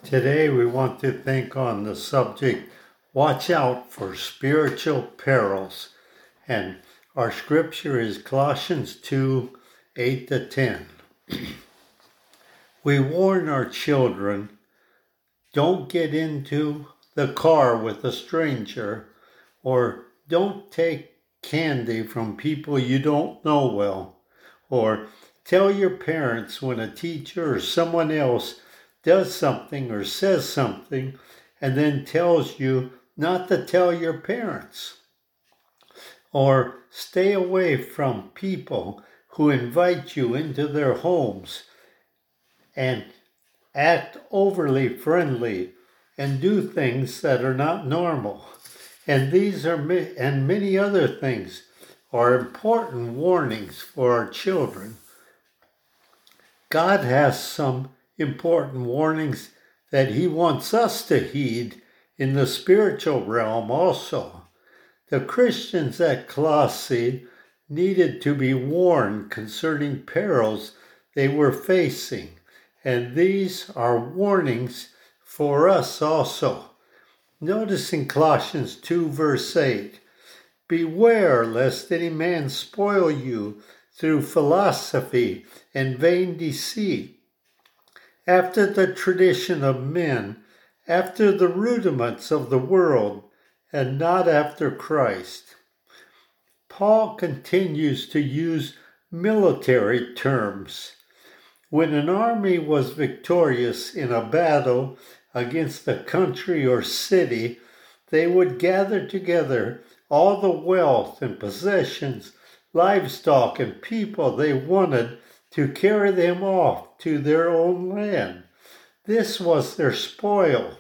Today we want to think on the subject, watch out for spiritual perils. And our scripture is Colossians 2, 8 to 10. We warn our children, don't get into the car with a stranger, or don't take candy from people you don't know well, or tell your parents when a teacher or someone else does something or says something and then tells you not to tell your parents. Or stay away from people who invite you into their homes and act overly friendly and do things that are not normal. And these are and many other things are important warnings for our children. God has some important warnings that he wants us to heed in the spiritual realm also. The Christians at Colossae needed to be warned concerning perils they were facing, and these are warnings for us also. Notice in Colossians 2 verse 8, beware lest any man spoil you through philosophy and vain deceit, after the tradition of men, after the rudiments of the world, and not after Christ. Paul continues to use military terms. When an army was victorious in a battle against a country or city, they would gather together all the wealth and possessions, livestock and people they wanted to carry them off to their own land. This was their spoil.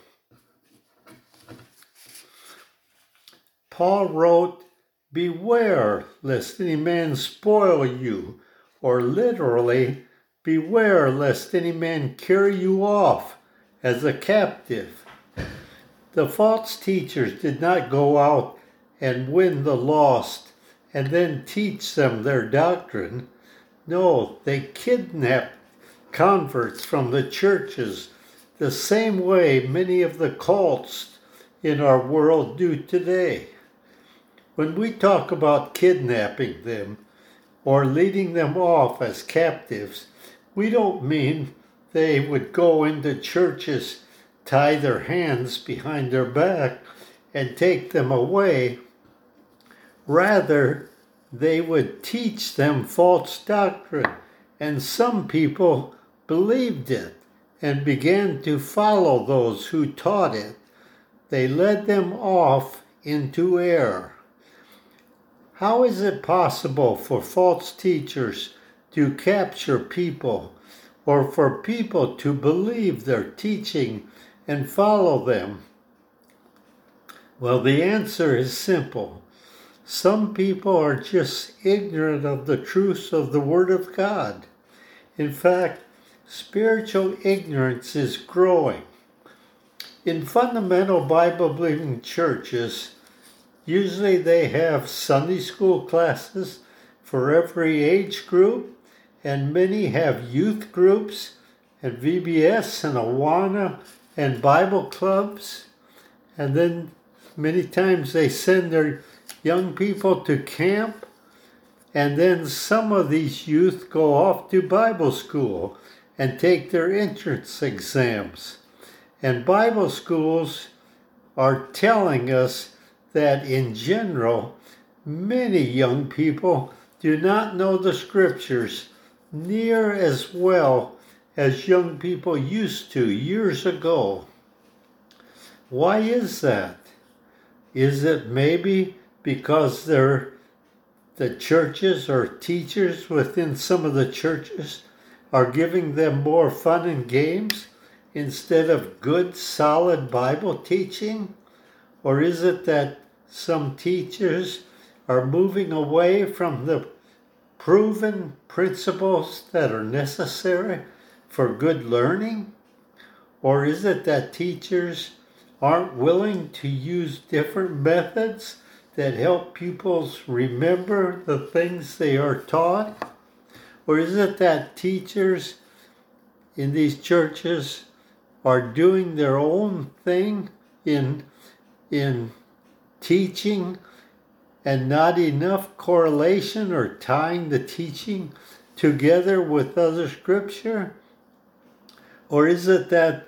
Paul wrote, beware lest any man spoil you, or literally, beware lest any man carry you off as a captive. The false teachers did not go out and win the lost and then teach them their doctrine. No, they kidnapped converts from the churches the same way many of the cults in our world do today. When we talk about kidnapping them or leading them off as captives, we don't mean they would go into churches, tie their hands behind their back, and take them away. Rather, they would teach them false doctrine, and some people believed it and began to follow those who taught it. They led them off into error. How is it possible for false teachers to capture people, or for people to believe their teaching and follow them? Well, the answer is simple. Some people are just ignorant of the truths of the Word of God. In fact, spiritual ignorance is growing. In fundamental Bible-believing churches, usually they have Sunday school classes for every age group, and many have youth groups and VBS and Awana and Bible clubs. And then many times they send their young people to camp, and then some of these youth go off to Bible school and take their entrance exams. And Bible schools are telling us that in general, many young people do not know the scriptures near as well as young people used to years ago. Why is that? Is it maybe because the churches or teachers within some of the churches are giving them more fun and games instead of good, solid Bible teaching? Or is it that some teachers are moving away from the proven principles that are necessary for good learning? Or is it that teachers aren't willing to use different methods that help pupils remember the things they are taught? Or is it that teachers in these churches are doing their own thing in teaching and not enough correlation or tying the teaching together with other scripture? Or is it that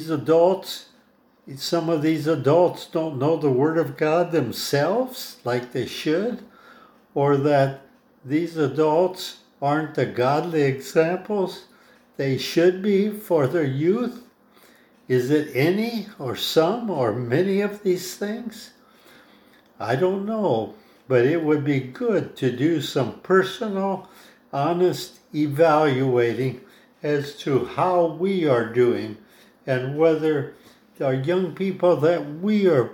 some of these adults don't know the Word of God themselves like they should? Or that these adults aren't the godly examples they should be for their youth? Is it any or some or many of these things? I don't know, but it would be good to do some personal, honest evaluating as to how we are doing and whether our young people that we are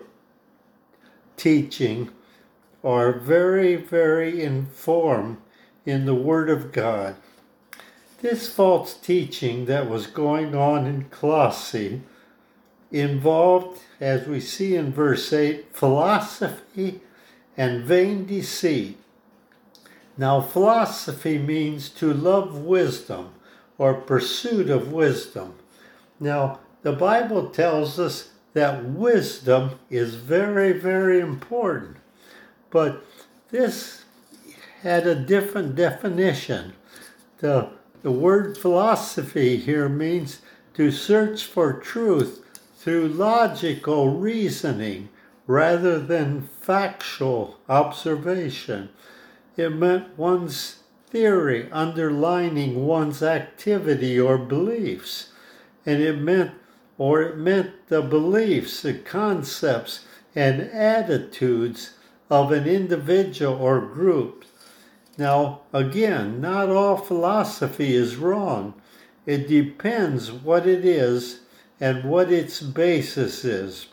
teaching are very, very informed in the Word of God. This false teaching that was going on in Colossae involved, as we see in verse 8, philosophy and vain deceit. Now, philosophy means to love wisdom or pursuit of wisdom. Now, the Bible tells us that wisdom is very, very important, but this had a different definition. The word philosophy here means to search for truth through logical reasoning rather than factual observation. It meant one's theory underlining one's activity or beliefs, and it meant the beliefs, the concepts, and attitudes of an individual or group. Now, again, not all philosophy is wrong. It depends what it is and what its basis is.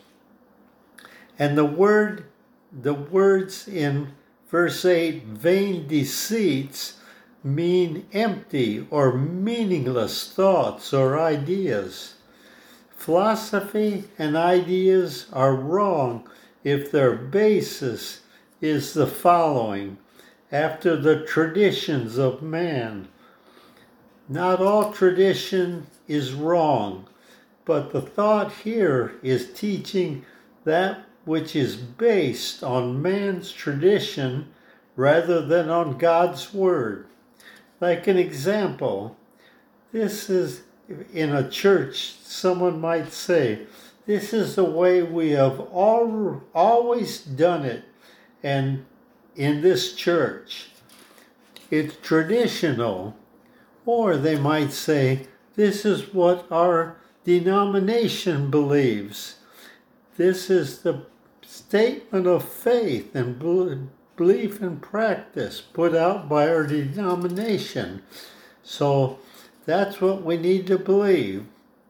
And the words in verse 8, vain deceits, mean empty or meaningless thoughts or ideas. Philosophy and ideas are wrong if their basis is the following: after the traditions of man. Not all tradition is wrong, but the thought here is teaching that which is based on man's tradition rather than on God's Word. Like an example, this is in a church, someone might say, this is the way we have always done it, and in this church, it's traditional. Or they might say, this is what our denomination believes. This is the statement of faith and belief and practice put out by our denomination. So that's what we need to believe.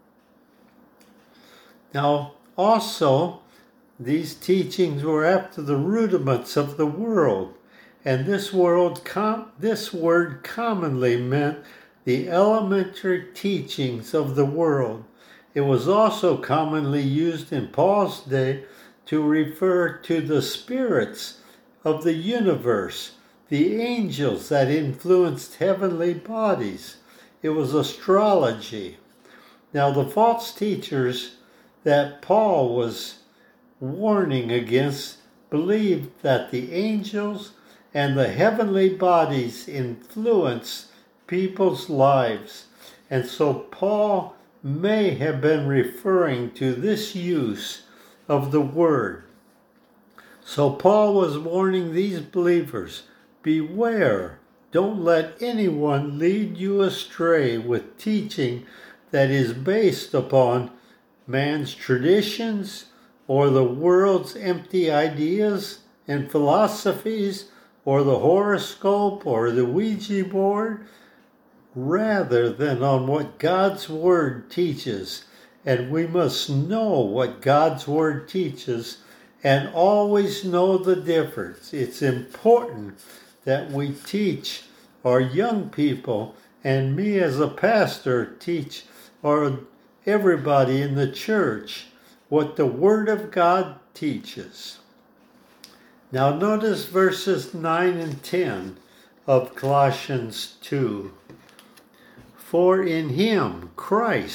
Now, also, these teachings were after the rudiments of the world, and this word commonly meant the elementary teachings of the world. It was also commonly used in Paul's day to refer to the spirits of the universe, the angels that influenced heavenly bodies. It was astrology. Now, the false teachers that Paul was warning against believed that the angels and the heavenly bodies influence people's lives. And so Paul may have been referring to this use of the word. So Paul was warning these believers, beware, don't let anyone lead you astray with teaching that is based upon man's traditions or the world's empty ideas and philosophies or the horoscope or the Ouija board, rather than on what God's Word teaches. And we must know what God's Word teaches and always know the difference. It's important that we teach our young people, and me as a pastor teach everybody in the church what the Word of God teaches. Now notice verses 9 and 10 of Colossians 2. For in him, Christ,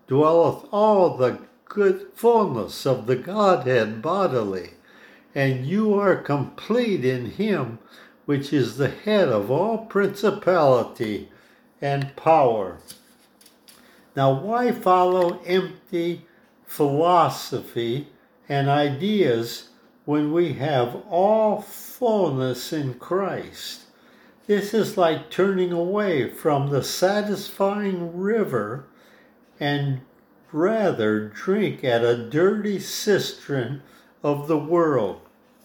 dwelleth all the good fullness of the Godhead bodily, and you are complete in him, which is the head of all principality and power. Now, why follow empty philosophy and ideas when we have all fullness in Christ? This is like turning away from the satisfying river and rather drink at a dirty cistern of the world.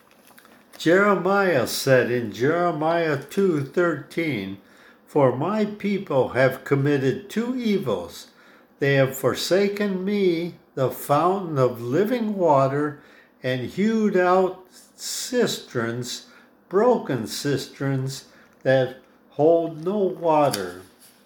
Jeremiah said in Jeremiah 2:13, "For my people have committed two evils. They have forsaken me, the fountain of living water, and hewed out cisterns, broken cisterns that hold no water."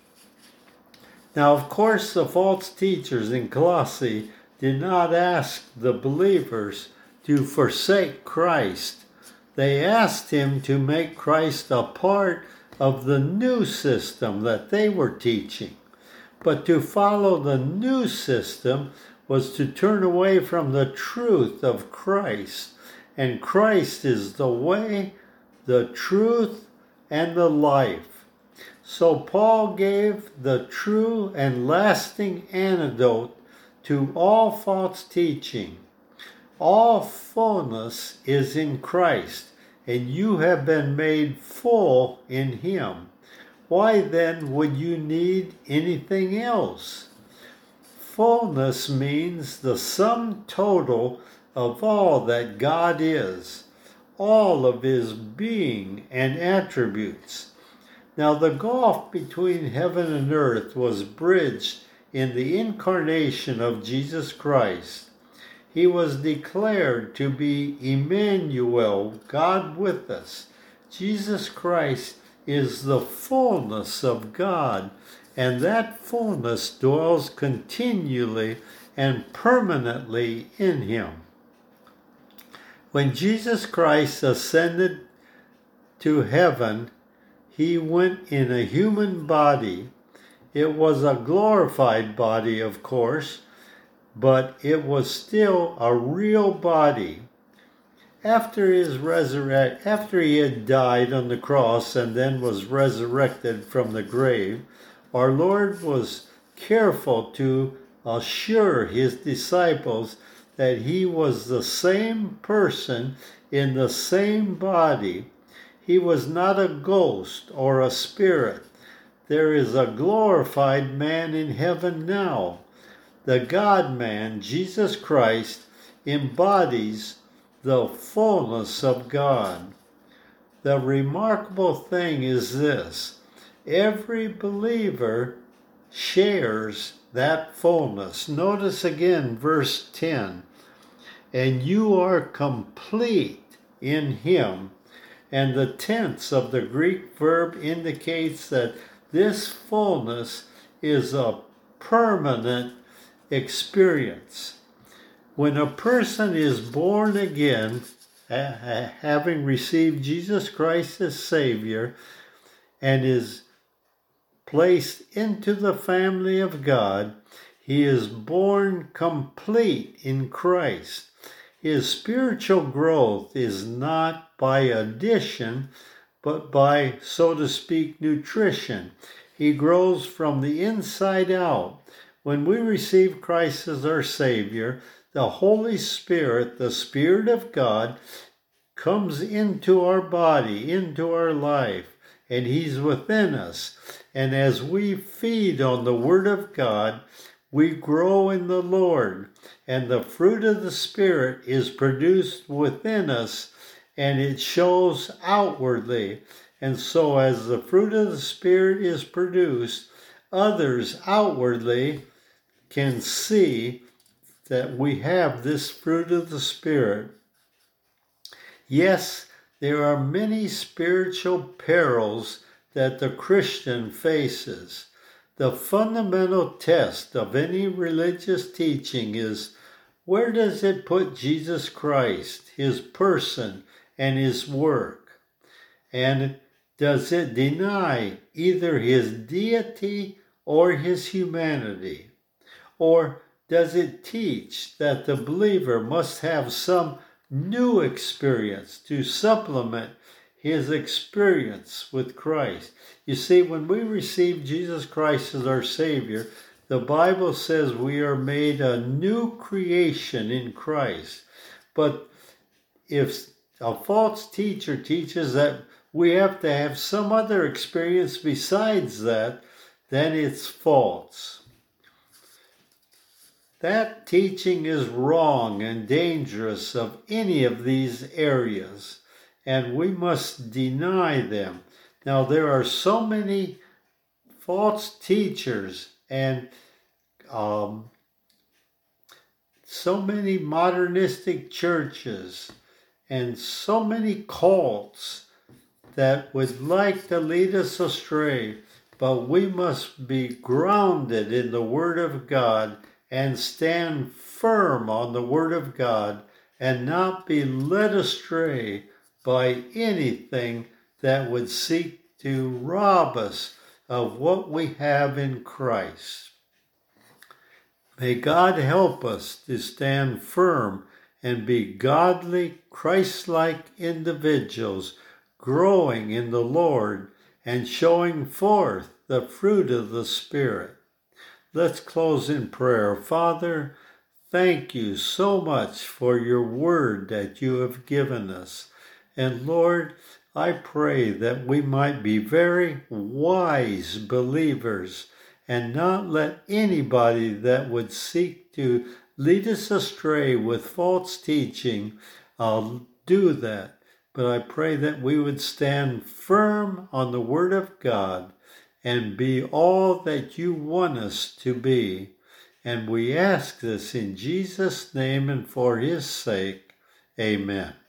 Now, of course, the false teachers in Colossae did not ask the believers to forsake Christ. They asked him to make Christ a part of the new system that they were teaching. But to follow the new system was to turn away from the truth of Christ. And Christ is the way, the truth, and the life. So Paul gave the true and lasting antidote to all false teaching. All fullness is in Christ, and you have been made full in him. Why then would you need anything else? Fullness means the sum total of all that God is, all of his being and attributes. Now, the gulf between heaven and earth was bridged in the incarnation of Jesus Christ. He was declared to be Emmanuel, God with us. Jesus Christ is the fullness of God, and that fullness dwells continually and permanently in him. When Jesus Christ ascended to heaven, he went in a human body. It was a glorified body, of course, but it was still a real body. After he had died on the cross and then was resurrected from the grave, our Lord was careful to assure his disciples that he was the same person in the same body. He was not a ghost or a spirit. There is a glorified man in heaven now. The God-man, Jesus Christ, embodies the fullness of God. The remarkable thing is this: every believer shares that fullness. Notice again verse 10, "And you are complete in him." And the tense of the Greek verb indicates that this fullness is a permanent experience. When a person is born again, having received Jesus Christ as Savior, and is placed into the family of God, he is born complete in Christ. His spiritual growth is not by addition, but by, so to speak, nutrition. He grows from the inside out. When we receive Christ as our Savior, the Holy Spirit, the Spirit of God, comes into our body, into our life, and he's within us. And as we feed on the Word of God, we grow in the Lord, and the fruit of the Spirit is produced within us, and it shows outwardly. And so as the fruit of the Spirit is produced, others outwardly can see that we have this fruit of the Spirit. Yes, there are many spiritual perils that the Christian faces. The fundamental test of any religious teaching is, where does it put Jesus Christ, his person, and his work? And does it deny either his deity or his humanity? Or does it teach that the believer must have some new experience to supplement his experience with Christ? You see, when we receive Jesus Christ as our Savior, the Bible says we are made a new creation in Christ. But if a false teacher teaches that we have to have some other experience besides that, then it's false. That teaching is wrong and dangerous of any of these areas, and we must deny them. Now, there are so many false teachers and so many modernistic churches and so many cults that would like to lead us astray, but we must be grounded in the Word of God and stand firm on the Word of God and not be led astray by anything that would seek to rob us of what we have in Christ. May God help us to stand firm and be godly, Christ-like individuals, growing in the Lord and showing forth the fruit of the Spirit. Let's close in prayer. Father, thank you so much for your word that you have given us. And Lord, I pray that we might be very wise believers and not let anybody that would seek to lead us astray with false teaching do that. But I pray that we would stand firm on the Word of God and be all that you want us to be. And we ask this in Jesus' name and for his sake. Amen.